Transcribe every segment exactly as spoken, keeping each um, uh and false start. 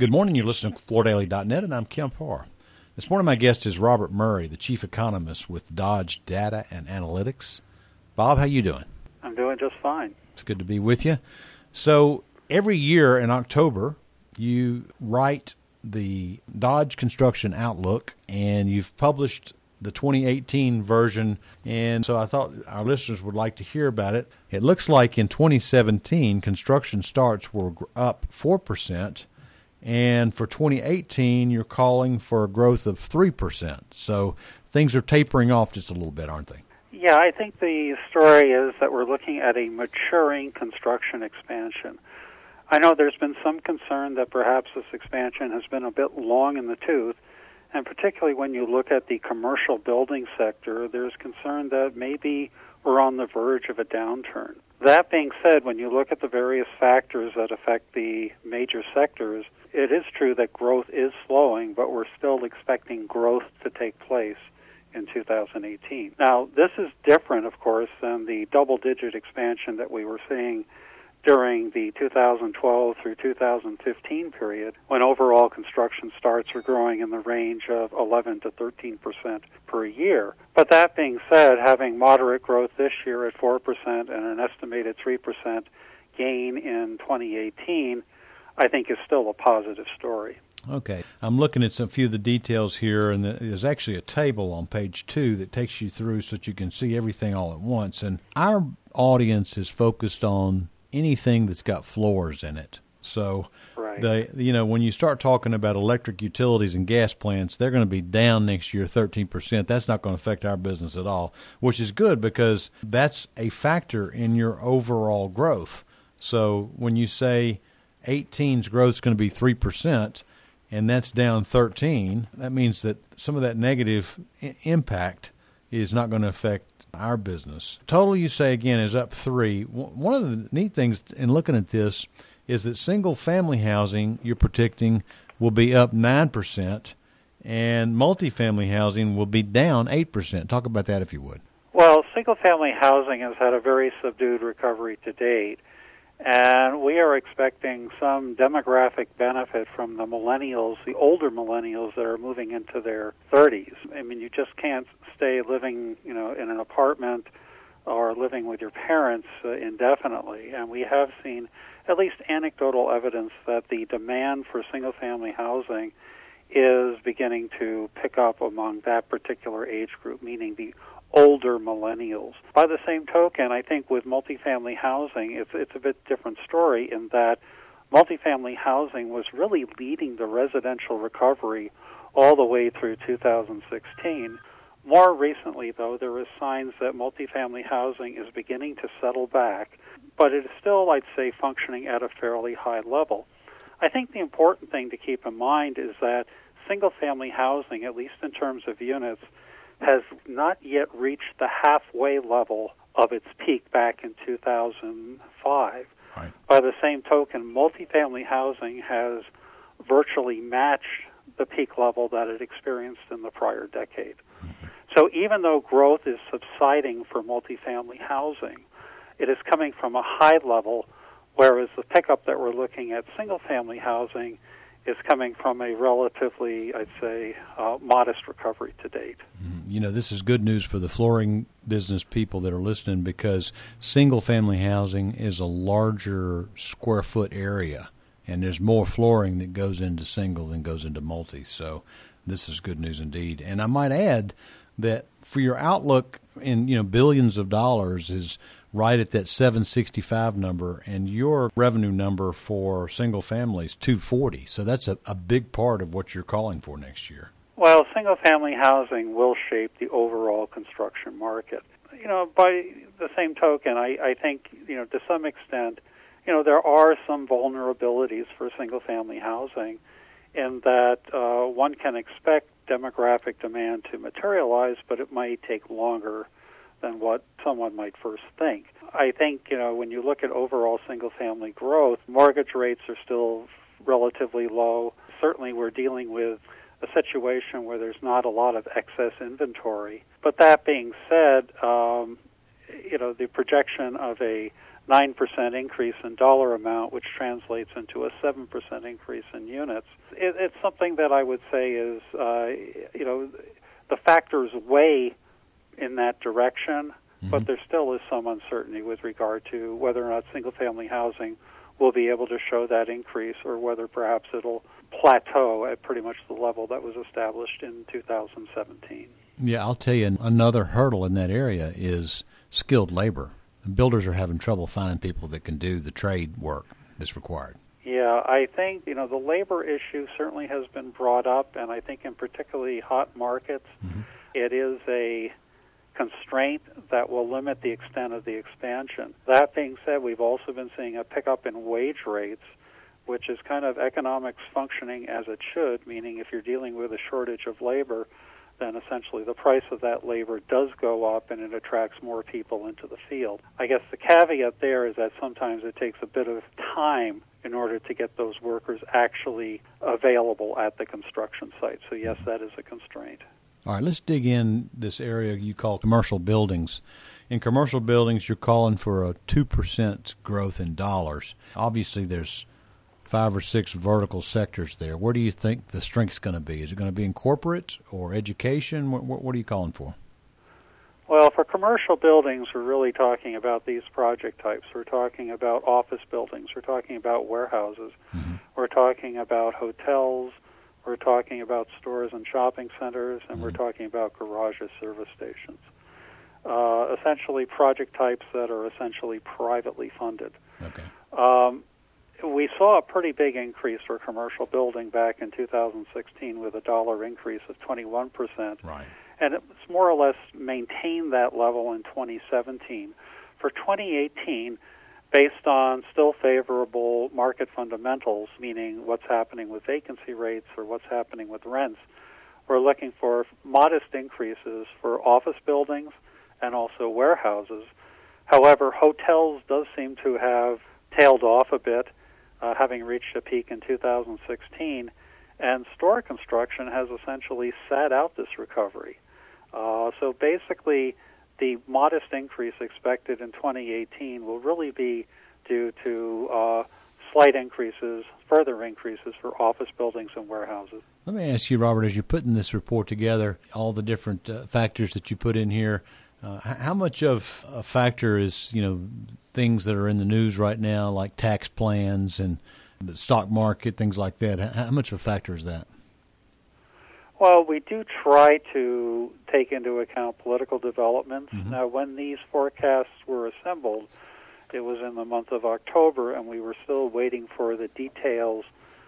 Good morning. You're listening to Florida Daily dot net, and I'm Kim Parr. This morning, my guest is Robert Murray, the chief economist with Dodge Data and Analytics. Bob, how you doing? I'm doing just fine. It's good to be with you. So every year in October, you write the Dodge Construction Outlook, and you've published the twenty eighteen version, and so I thought our listeners would like to hear about it. It looks like in twenty seventeen, construction starts were up four percent, and for twenty eighteen, you're calling for a growth of three percent. So things are tapering off just a little bit, aren't they? Yeah, I think the story is that we're looking at a maturing construction expansion. I know there's been some concern that perhaps this expansion has been a bit long in the tooth, and particularly when you look at the commercial building sector, there's concern that maybe we're on the verge of a downturn. That being said, when you look at the various factors that affect the major sectors, it is true that growth is slowing, but we're still expecting growth to take place in two thousand eighteen. Now, this is different, of course, than the double-digit expansion that we were seeing during the two thousand twelve through two thousand fifteen period, when overall construction starts were growing in the range of eleven to thirteen percent per year. But that being said, having moderate growth this year at four percent and an estimated three percent gain in twenty eighteen, I think is still a positive story. Okay. I'm looking at some few of the details here, and there's actually a table on page two that takes you through so that you can see everything all at once. And our audience is focused on anything that's got floors in it. So, right. the you know, when you start talking about electric utilities and gas plants, they're going to be down next year thirteen percent. That's not going to affect our business at all, which is good because that's a factor in your overall growth. So when you say eighteen's growth is going to be three percent and that's down thirteen, that means that some of that negative I- impact is not going to affect our business. Total, you say, again, is up three. One of the neat things in looking at this is that single-family housing, you're predicting, will be up nine percent, and multifamily housing will be down eight percent. Talk about that, if you would. Well, single-family housing has had a very subdued recovery to date, and we are expecting some demographic benefit from the millennials, the older millennials that are moving into their thirties. I mean, you just can't stay living, you know, in an apartment or living with your parents uh, indefinitely. And we have seen at least anecdotal evidence that the demand for single-family housing is beginning to pick up among that particular age group, meaning the older millennials. By the same token, I think with multifamily housing, it's it's a bit different story in that multifamily housing was really leading the residential recovery all the way through two thousand sixteen. More recently, though, there is signs that multifamily housing is beginning to settle back, but it is still, I'd say, functioning at a fairly high level. I think the important thing to keep in mind is that single-family housing, at least in terms of units, has not yet reached the halfway level of its peak back in two thousand five. Right. By the same token, multifamily housing has virtually matched the peak level that it experienced in the prior decade. Mm-hmm. So even though growth is subsiding for multifamily housing, it is coming from a high level, whereas the pickup that we're looking at single-family housing is coming from a relatively, I'd say, uh, modest recovery to date. You know, this is good news for the flooring business people that are listening because single-family housing is a larger square foot area, and there's more flooring that goes into single than goes into multi. So this is good news indeed. And I might add that for your outlook in, you know, billions of dollars is right at that seven sixty-five number, and your revenue number for single family is two forty. So that's a, a big part of what you're calling for next year. Well, single-family housing will shape the overall construction market. You know, by the same token, I, I think, you know, to some extent, you know, there are some vulnerabilities for single-family housing in that uh, one can expect demographic demand to materialize, but it might take longer than what someone might first think. I think, you know, when you look at overall single-family growth, mortgage rates are still relatively low. Certainly we're dealing with a situation where there's not a lot of excess inventory. But that being said, um, you know, the projection of a nine percent increase in dollar amount, which translates into a seven percent increase in units. It, it's something that I would say is, uh, you know, the factors weigh in that direction, mm-hmm. but there still is some uncertainty with regard to whether or not single-family housing will be able to show that increase, or whether perhaps it'll plateau at pretty much the level that was established in two thousand seventeen. Yeah, I'll tell you, another hurdle in that area is skilled labor. Builders are having trouble finding people that can do the trade work that's required. Yeah, I think, you know, the labor issue certainly has been brought up, and I think in particularly hot markets, mm-hmm. it is a constraint that will limit the extent of the expansion. That being said, we've also been seeing a pickup in wage rates, which is kind of economics functioning as it should, meaning if you're dealing with a shortage of labor, then essentially the price of that labor does go up and it attracts more people into the field. I guess the caveat there is that sometimes it takes a bit of time in order to get those workers actually available at the construction site. So yes, that is a constraint. All right, let's dig in this area you call commercial buildings. In commercial buildings, you're calling for a two percent growth in dollars. Obviously, there's five or six vertical sectors there. Where do you think the strength's going to be? Is it going to be in corporate or education? What, what, what are you calling for? Well, for commercial buildings, we're really talking about these project types. We're talking about office buildings. We're talking about warehouses. Mm-hmm. We're talking about hotels. We're talking about stores and shopping centers, and mm-hmm. we're talking about garages, service stations. Uh, essentially project types that are essentially privately funded. Okay. Um, we saw a pretty big increase for commercial building back in two thousand sixteen with a dollar increase of twenty-one percent. Right. And it's more or less maintained that level in twenty seventeen. For twenty eighteen, based on still favorable market fundamentals, meaning what's happening with vacancy rates or what's happening with rents, we're looking for modest increases for office buildings and also warehouses. However, hotels does seem to have tailed off a bit, uh, having reached a peak in two thousand sixteen, and store construction has essentially sat out this recovery. Uh, so basically, the modest increase expected in twenty eighteen will really be due to uh, slight increases, further increases for office buildings and warehouses. Let me ask you, Robert, as you're putting this report together, all the different uh, factors that you put in here, uh, how much of a factor is, you know, things that are in the news right now, like tax plans and the stock market, things like that? How much of a factor is that? Well, we do try to take into account political developments. Mm-hmm. Now, when these forecasts were assembled, it was in the month of October, and we were still waiting for the details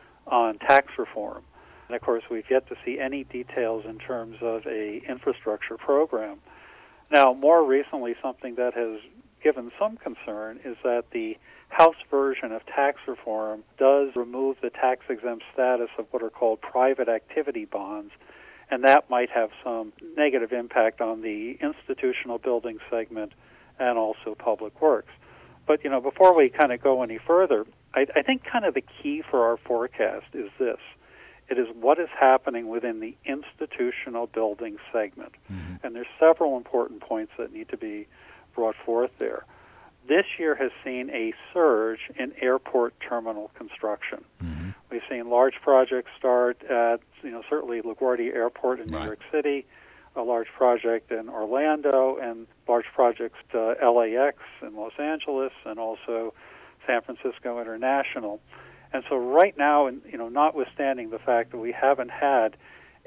on tax reform. And, of course, we've yet to see any details in terms of a infrastructure program. Now, more recently, something that has given some concern is that the House version of tax reform does remove the tax-exempt status of what are called private activity bonds, and that might have some negative impact on the institutional building segment and also public works. But, you know, before we kind of go any further, I, I think kind of the key for our forecast is this. It is what is happening within the institutional building segment. Mm-hmm. And there's several important points that need to be brought forth there. This year has seen a surge in airport terminal construction. Mm-hmm. We've seen large projects start at, you know, certainly LaGuardia Airport in New right. York City, a large project in Orlando, and large projects to L A X in Los Angeles, and also San Francisco International. And so right now, you know, notwithstanding the fact that we haven't had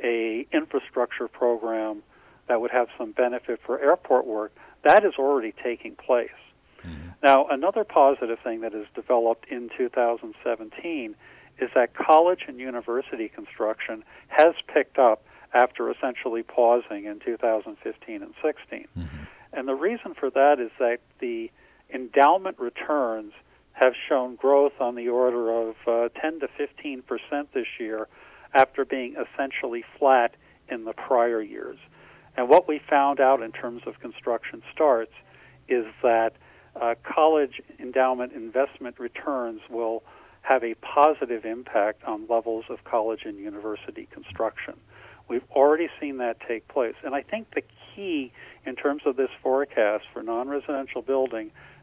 a infrastructure program that would have some benefit for airport work, that is already taking place. Mm-hmm. Now, another positive thing that has developed in two thousand seventeen is that college and university construction has picked up after essentially pausing in two thousand fifteen and sixteen. Mm-hmm. And the reason for that is that the endowment returns have shown growth on the order of uh, ten to fifteen percent this year after being essentially flat in the prior years. And what we found out in terms of construction starts is that uh, college endowment investment returns will have a positive impact on levels of college and university construction. We've already seen that take place. And I think the key in terms of this forecast for non-residential building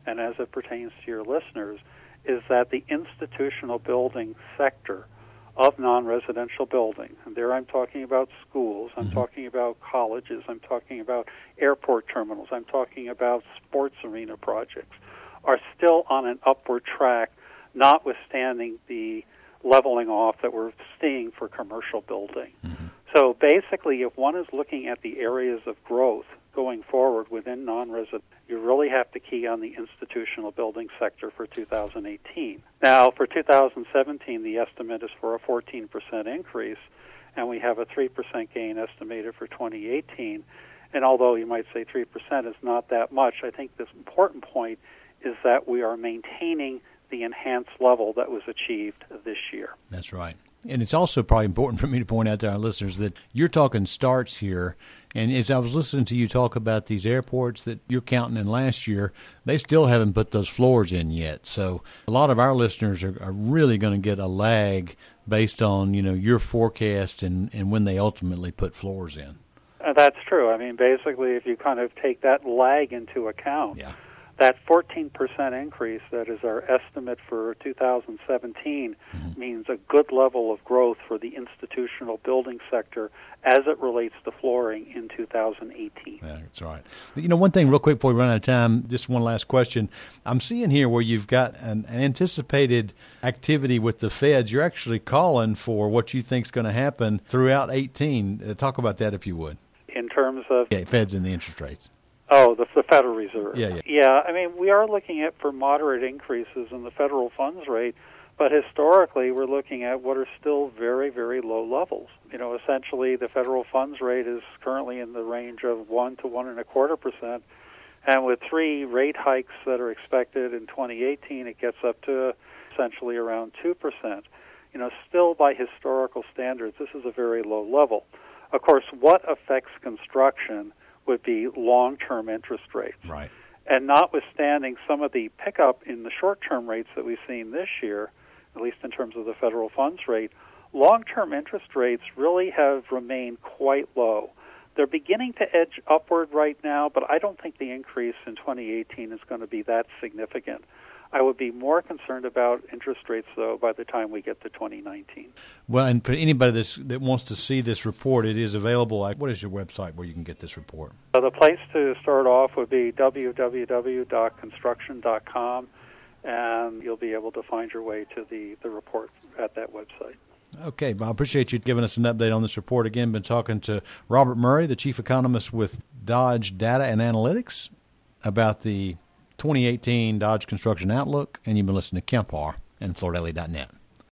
and as it pertains to your listeners, is that the institutional building sector of non-residential building, and there I'm talking about schools, I'm mm-hmm. talking about colleges, I'm talking about airport terminals, I'm talking about sports arena projects, are still on an upward track, notwithstanding the leveling off that we're seeing for commercial building. Mm-hmm. So basically, if one is looking at the areas of growth going forward within non-resident, you really have to key on the institutional building sector for two thousand eighteen. Now, for two thousand seventeen, the estimate is for a fourteen percent increase, and we have a three percent gain estimated for twenty eighteen. And although you might say three percent is not that much, I think this important point is that we are maintaining the enhanced level that was achieved this year. That's right. And it's also probably important for me to point out to our listeners that you're talking starts here. And as I was listening to you talk about these airports that you're counting in last year, they still haven't put those floors in yet. So a lot of our listeners are, are really going to get a lag based on, you know, your forecast and, and when they ultimately put floors in. Uh, that's true. I mean, basically, if you kind of take that lag into account, yeah. that fourteen percent increase that is our estimate for two thousand seventeen mm-hmm. means a good level of growth for the institutional building sector as it relates to flooring in two thousand eighteen. Yeah, that's right. You know, one thing real quick before we run out of time, just one last question. I'm seeing here where you've got an, an anticipated activity with the feds. You're actually calling for what you think is going to happen throughout eighteen. Uh, talk about that if you would. In terms of... Yeah, feds and the interest rates. Oh, the, the Federal Reserve. Yeah, yeah. Yeah, I mean, we are looking at for moderate increases in the federal funds rate, but historically we're looking at what are still very, very low levels. You know, essentially the federal funds rate is currently in the range of one to one and a quarter percent, and with three rate hikes that are expected in twenty eighteen, it gets up to essentially around two percent. You know, still by historical standards, this is a very low level. Of course, what affects construction would be long-term interest rates. Right. And notwithstanding some of the pickup in the short-term rates that we've seen this year, at least in terms of the federal funds rate, long-term interest rates really have remained quite low. They're beginning to edge upward right now, but I don't think the increase in twenty eighteen is going to be that significant. I would be more concerned about interest rates, though, by the time we get to twenty nineteen. Well, and for anybody that's, that wants to see this report, it is available. What is your website where you can get this report? So the place to start off would be w w w dot construction dot com, and you'll be able to find your way to the, the report at that website. Okay, well, I appreciate you giving us an update on this report. Again, been talking to Robert Murray, the chief economist with Dodge Data and Analytics, about the twenty eighteen Dodge Construction Outlook, and you've been listening to Kemp R and Florida Daily dot net.